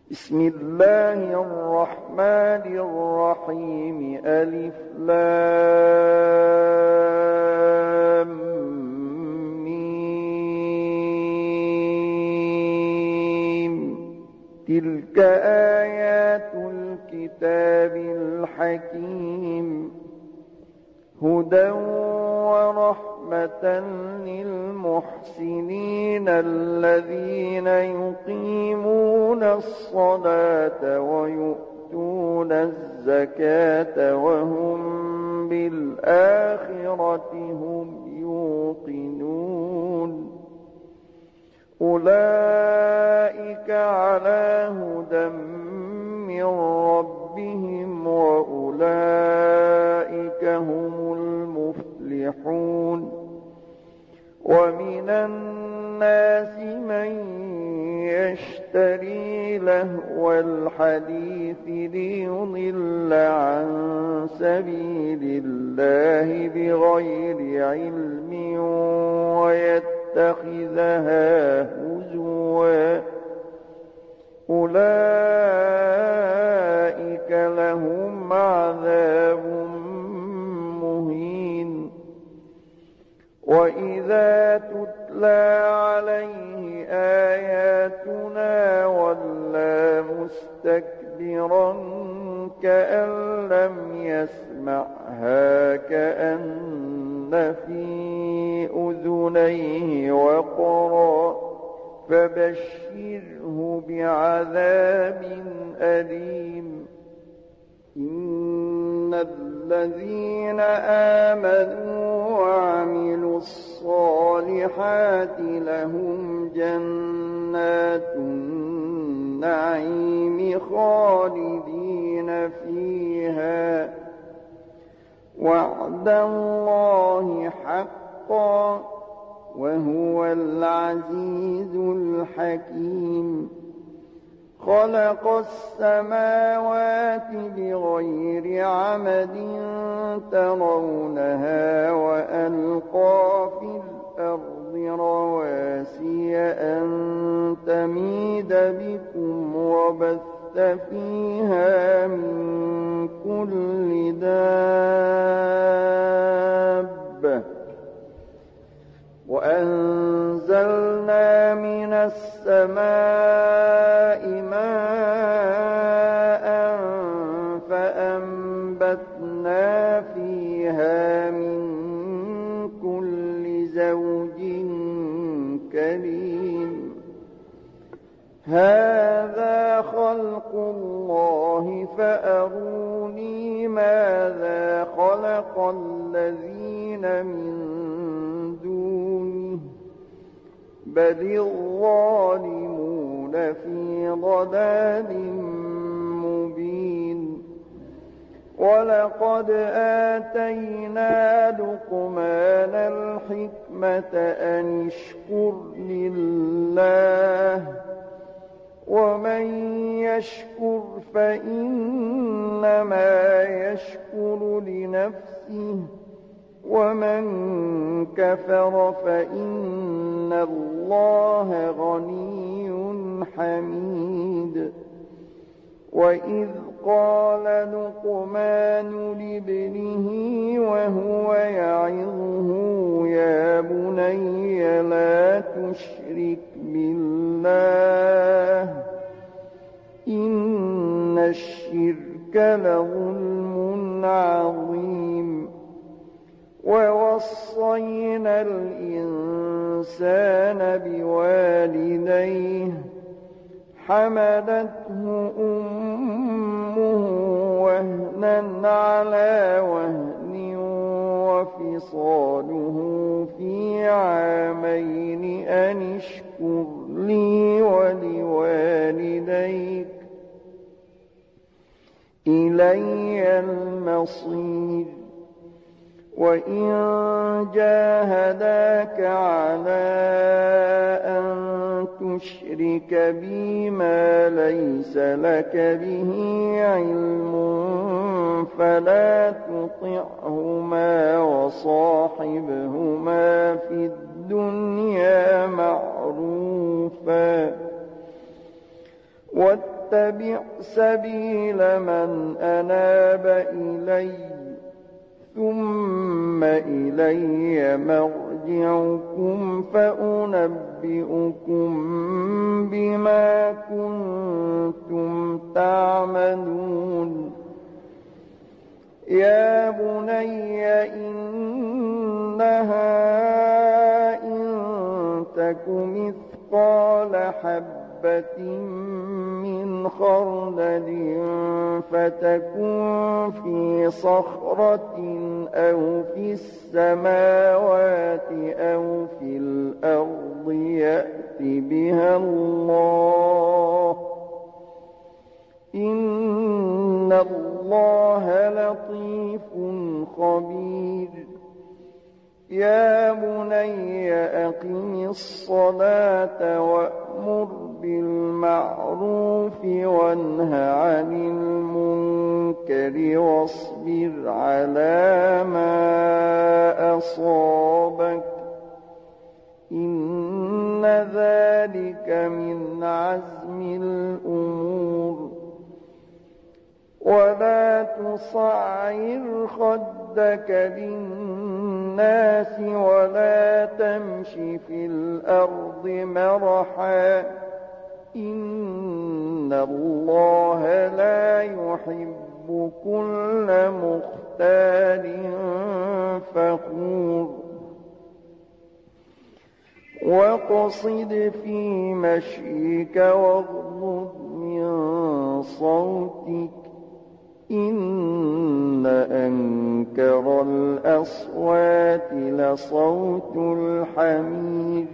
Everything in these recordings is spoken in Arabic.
بسم الله الرحمن الرحيم. ألف لام ميم. تلك آيات الكتاب الحكيم، هدى ورحمة للمحسنين الذين يقيمون الصلاة ويؤتون الزكاة وهم بالآخرة هم يوقنون. أولئك على هدى من ربهم وأولئك هم المفلحون. ومن الناس من يشتري لهو الحديث ليضل عن سبيل الله بغير علم ويتخذها هزوا. أولئك لهم عذاب مهين. وإذا تتلى عليه آياتنا ولى مستكبرا كأن لم يسمعها كأن في أذنيه وقرا فبشره بعذاب أليم. إن الذين آمنوا وعملوا الصالحات لهم جنات النعيم خالدين فيها، وعد الله حقا وهو العزيز الحكيم. خلق السماوات بغير عمد ترونها وألقى في الأرض رواسي أن تميد بكم وبث فيها من كل دابة وأنزلنا من السماء ماء فأنبتنا فيها من كل زوج كريم. هذا خلق الله فأروني ماذا خلق الذين من دونه بل الظالمون في ضلال مبين. ولقد آتينا لقمان الحكمة أن اشكر لله ومن يشكر فإنما يشكر لنفسه ومن كفر فإن الله غني حميد. وإذ قال لقمان لابنه وهو يعظه يا بني لا تشرك بالله إن الشرك لظلم عظيم. ووصينا الإنسان بوالديه حملته أمه وهنا على وهن وفصاله في عامين أن اشكر لي ولوالديك إلي المصير. وإن جاهداك على أن تشرك بي ما ليس لك به علم فلا تطعهما وصاحبهما في الدنيا معروفا واتبع سبيل من أناب إلي ثم إلي مرجعكم فأنبئكم بما كنتم تعملون يا بني إنها إن تك مثقال حبة من خردل فتكن في صخرة أو في السماوات أو في الأرض يأت بها الله إن الله لطيف خبير يا بني أقم الصلاة وأمر بالمعروف وانه عن المنكر واصبر على ما أصابك إن ذلك من عزم الأمور ولا تصعر خدك للناس ولا تمش في الأرض مرحا إن الله لا يحب كل مختال فخور واقصد في مشيك واغضض من صوتك إن أنكر الأصوات لصوت الحمير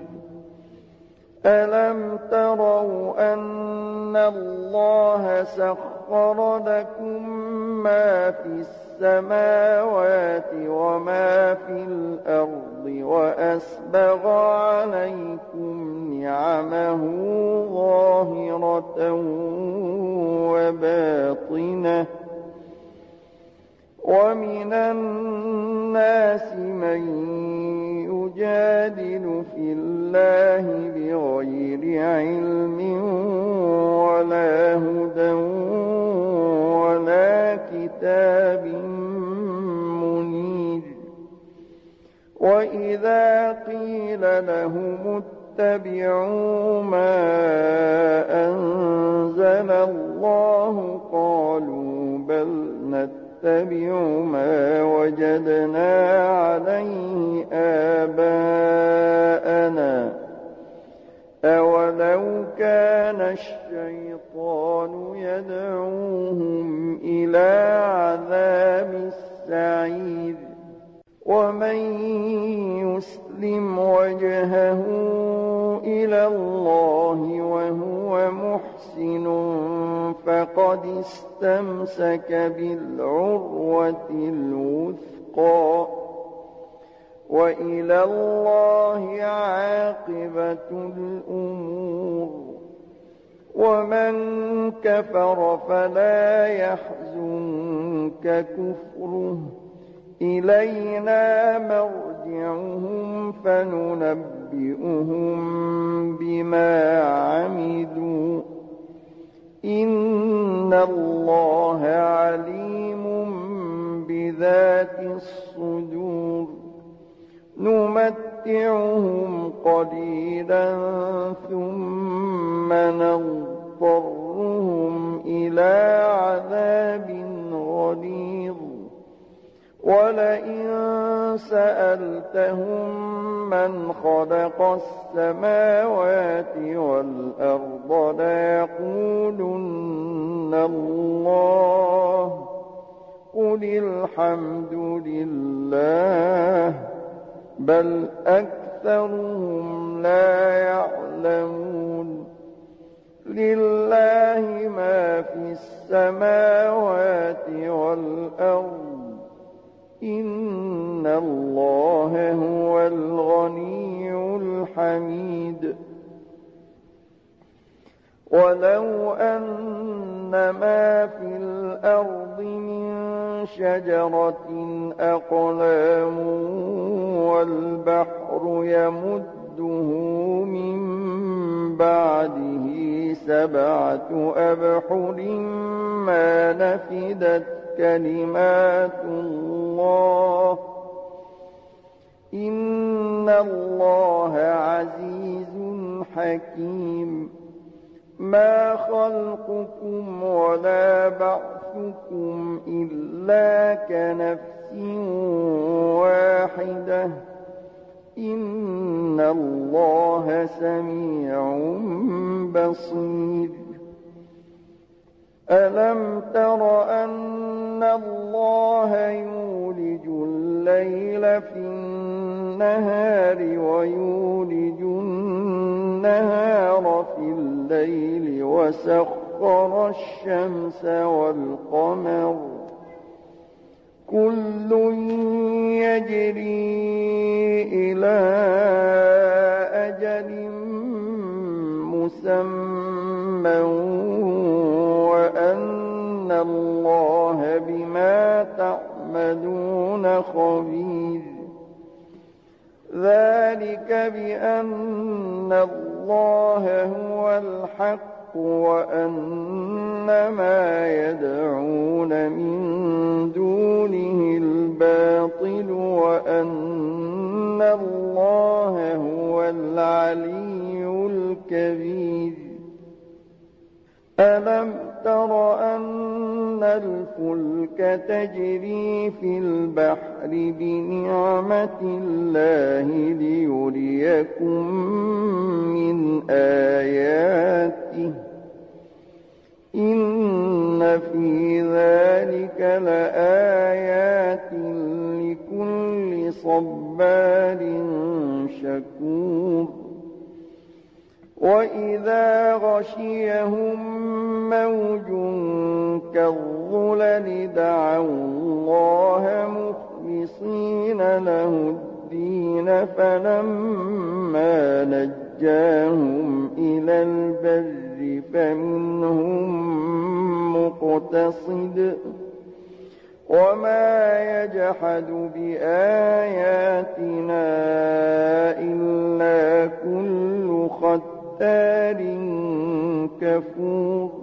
ألم تروا أن الله سخر لكم ما في السماوات وما في الأرض وأسبغ عليكم نعمه ظاهرة وباطنة ومن الناس من يجادل في الله بغير علم ولا هدى ولا كتاب منير وإذا قيل لهم اتبعوا ما أنزل الله قالوا بل نتبع ما وجدنا عليه آباءنا أولو كان الشيطان يدعوهم إلى عذاب السعير ومن يسلم وجهه إلى الله وهو محسن فقد استمسك بالعروة الوثقى وإلى الله عاقبة الأمور ومن كفر فلا يحزنك كفره إلينا مرجعهم فننبئهم بما عملوا إن الله عليم بذات الصدور نمتعهم قليلا ثم نضطرهم إلى عذاب غليظ ولئن سألتهم من خلق السماوات والأرض ليقولن الله قل الحمد لله بل أكثرهم لا يعلمون لله ما في السماوات والأرض إن الله هو الغني الحميد ولو أن ما في الأرض من شجرة أقلام والبحر يمده من بعده 7 أبحر ما نفدت كلمات الله إن الله عزيز حكيم ما خلقكم ولا بعثكم إلا كنفس واحدة إن الله سميع بصير ألم تر أن الله يولج الليل في النهار ويولج النهار في الليل وسخر الشمس والقمر كل يجري إلى أجل مسمى وأن الله بما تعملون خبير ذلك بأن الله هو الحق وأن ما يدعون من دونه الباطل وأن الله هو العلي الكبير ألم تر أن الفلك تجري في البحر بنعمة الله ليريكم من آياته إن في ذلك لآيات لكل صبار شكور وإذا غشيهم موج كالظلل دعوا الله مخلصين له الدين فلما نجاهم إلى البر فمنهم مقتصد وما يجحد بآياتنا إلا كل ختار كفور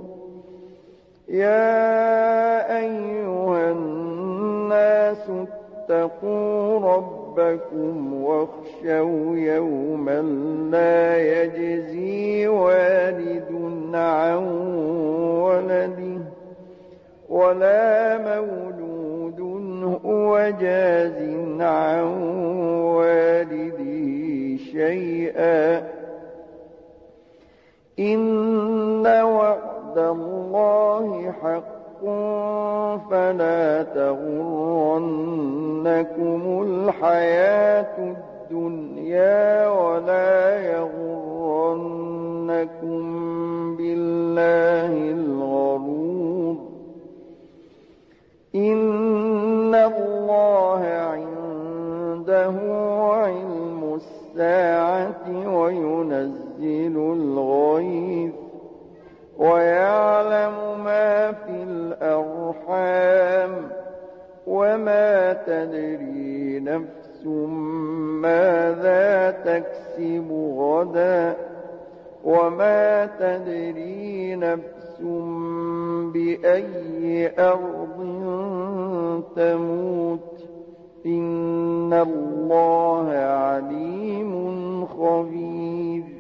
يا أيها الناس اتقوا ربكم واخشوا يوما لا يجزي والد عن ولده ولا مولود هو جاز عن والده شيئا إن وعد الله حق فلا تغرنكم الحياة الدنيا ولا يغرنكم بالله الغرور إن الله عنده علم الساعة وينزل الغيث ويعلم ما في الأرحام وما تدري نفس ماذا تكسب غدا وما تدري نفس بأي أرض تموت إن الله عليم خبير